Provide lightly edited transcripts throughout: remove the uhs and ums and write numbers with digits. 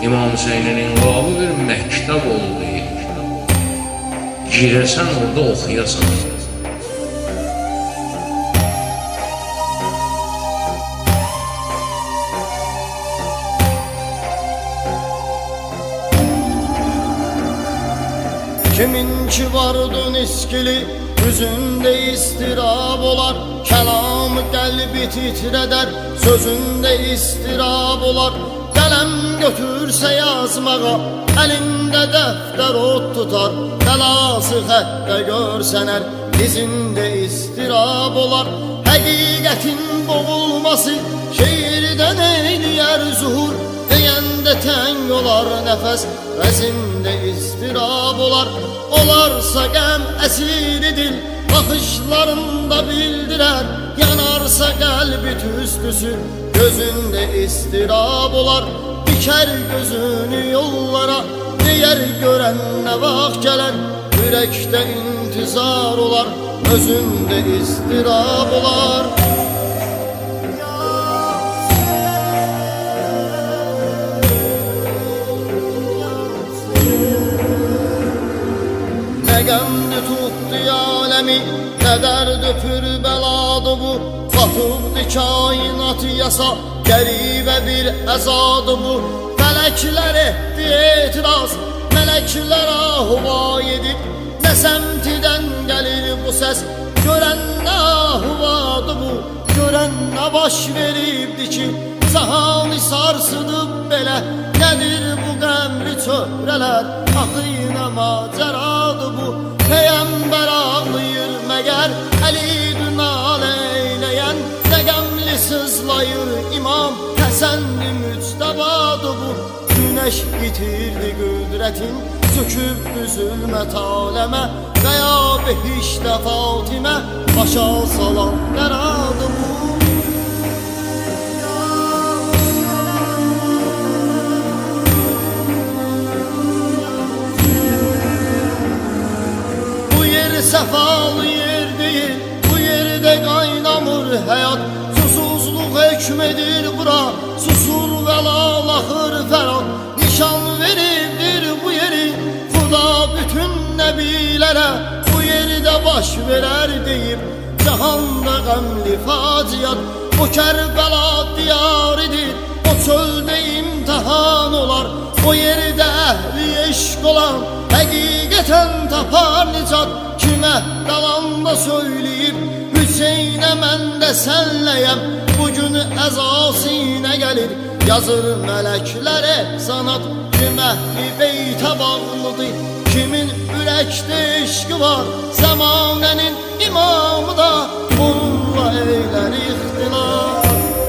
İmam Hüseynin inqilabı bir məktəb oldu. Girəsən orada oxuyasan. Kiminki vardı niskili, yüzünde istirab olar. Kelamı kalbi titreder, sözünde istirab olar. Kalem götürse yazmağa, elinde defter ot tutar. Belası hakkı görsener, dizinde istirab olar. Hakikatin boğulması, şiirden eyleyer zuhur. Deyende ten yolar nefes, rezinde istirab olar. Olarsa gəm əsiri dil, bakışlarında bildirer. Yanarsa kalbi tüstüsü, gözünde istirab olar. Diker gözünü yollara, diğer gören ne vak gelir. Yürekte intizar olar, özünde istirab olar. Ne gemdi tuttu alemi, ne derdi pür beladı bu. Batıbdı kainatı yasa, geribe bir ezadı bu. Melekler etti etiraz, melekler ahuva edip. Ne semtiden gelir bu ses, gören ne ahuvadı bu. Gören ne baş veripdi ki, sahanı sarsıdıp bele. Nedir bu qəmli çöhrələr, axı yine maceradı bu. Peygamber ağlayır məgər, əli dünal eyləyən. Ne qəmli sızlayır imam, Həsənli müctəbadı bu. Güneş yitirdi qüdrətin, çökübdü zülmət aləmə. Qəya behişdə Fatimə, başa salan qəradı bu. Sefalı yer değil, bu yerde kaynamır hayat. Susuzluk hükmedir bura, susur velal ahır ferhat. Nişan verirdir bu yeri, Xuda bütün nebilere. Bu yerde baş verer deyip, cahanda qəmli faciat. O Kərbela diyaridir, o çölde imtihan olar. O yerde ehli eşk olan, həqiqətən tapar nicat. Kime dalanda söyleyip, Hüseyin'e mən de senleyem. Bugün əzasine gelir, yazır meleklere sanat. Kime beyte bağlıdır, kimin ürəkdə eşqi var. Zamanenin imamı da onunla eyler ixtilar.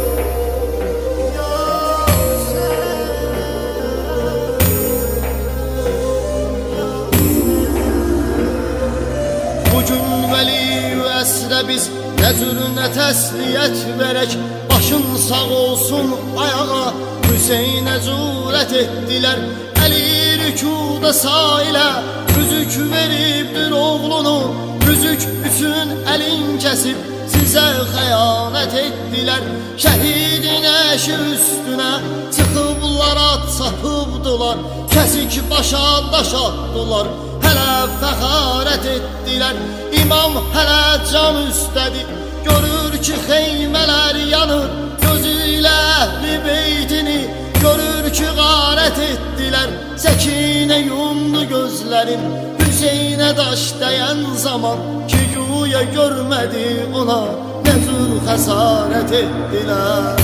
Bugün veli-i əsrə biz nə cür nə təsliyyət verək. Başın sağ olsun ayağa, Hüseynə cürət etdilər. Əli rükuda sailə, rüzük veribdir oğlunu. Rüzük üçün əlin kəsib, sizə xəyanət etdilər. Şəhidin əşi üstünə çıxıblar, at sapıbdılar. Kəsik başa daş atdılar, hələ fəxarət etdilər. İmam hələ can üstədir, görür ki xeymələr yanır. Gözüyle əhli beytini görür ki qarət etdilər. Səkinə yumdu gözlərin, Hüseynə daş dəyən zaman. Ki güya görmədi ona, nə cür xəsarət etdilər.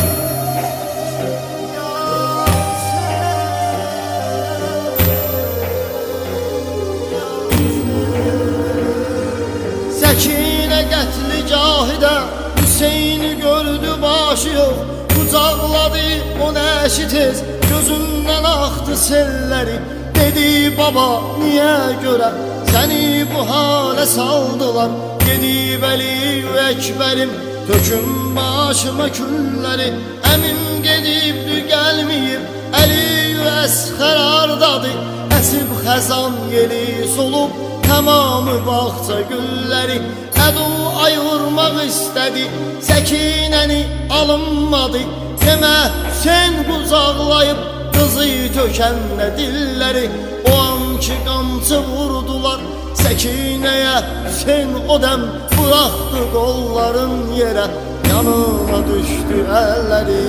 Səkinə qətli cahidə, Hüseyni gördü başı yox. Qucaqladı o nəşi tez, gözündən axdı selləri. Dedi baba niyə görə səni bu halə saldılar. Gedib Əli-i Əkbərim, töküm başıma külləri. Əmim gedibdi gəlməyib, Əli-i Əsxər ardadı. Əsib xəzan yeli solub, tamamı bağça gülləri. Ədu ayırmaq istədi, Səkinəni alınmadı. Demə Hüseyn qucaqlayıb Qızı tökəndə dilləri, o anki qamçı vurdular Səkinəyə. Hüseyn o dəm buraxdı qolların yerə, yanına düşdü əlləri.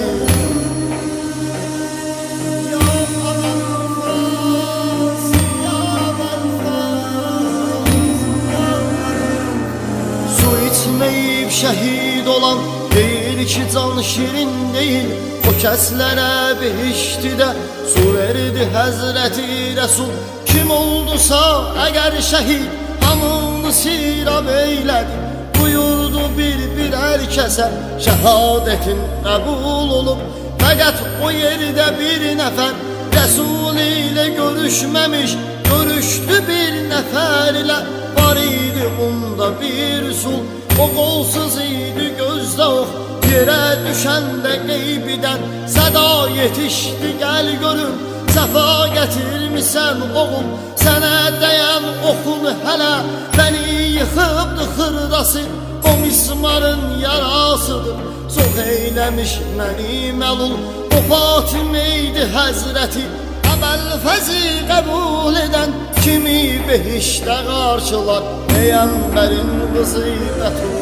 Su içməyib şəhid olan deyir ki, can şirin deyil. O kəslərə behiştidə su verdi Həzrəti Rəsul. Kim oldusa əgər şəhid, hamını sirab eylədi. Buyurdu bir hər kəsə, şəhadətin qəbul olub. Fəqət o yerdə bir nəfər Rəsul ilə görüşməmiş, görüşdü bir nəfər ilə. Var idi bunda bir sul, o qolsuz idi gözdə ox. Yerə düşəndə qeybidən səda yetişdi, gəl görüm. Səfa gətirmisən oğul, sənə dəyən oxun hələ. Bəni yıxıbdı xırdası, o mismarın yarasıdır. Çox eyləmiş məni məlul, o Fatimə idi Həzrəti Əbəlfəzi qəbul edən. Kimi behişdə qarşılar Peyğəmbərin qızı Bətul.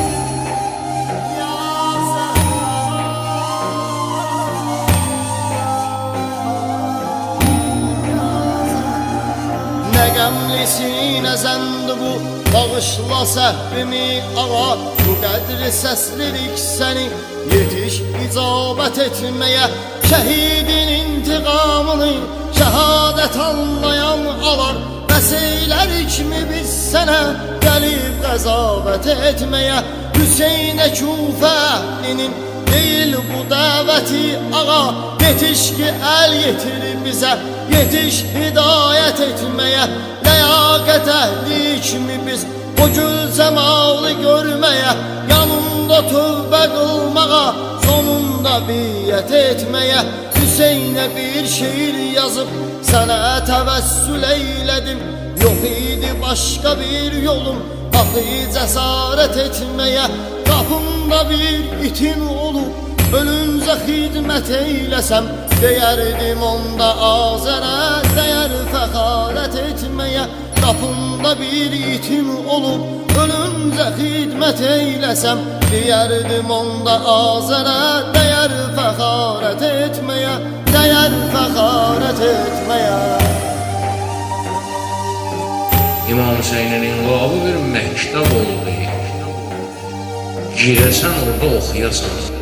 Nə qəmlisinə zəndi bu, bağışla səhvimi ağa. Bu qədri səslirik səni, yetiş icabət etməyə. Şəhidin intiqamını şəhadət anlayan alar. Bəs eylərik mi biz sənə, gəlib qəzavət etməyə. Hüseynə Küfə əhlinin deyil bu dəvəti ağa. Yetiş ki əl yetir bizə, yetiş hidayət etməyə. Ləyaqət əhlik mi biz o gül cəmalı görməyə. Yanında tövbə qılmağa, sonunda biyyət etməyə. Hüseynə bir şeir yazıb sənə təvəssül eylədim. Yox idi başqa bir yolum, axı cəsarət etməyə. Qapımda bir itin olub, ölüncə xidmət eyləsəm. Deyərdim onda Azərə, dəyər fəxarət etməyə. Qapımda bir itin olub, ölüncə xidmət eyləsəm. Deyərdim onda Azərə, dəyər fəxarət etməyə. Dəyər fəxarət etməyə. İmam Hüseynin inqilabı bir məktəb oldu. Girəsən orada oxuyasan.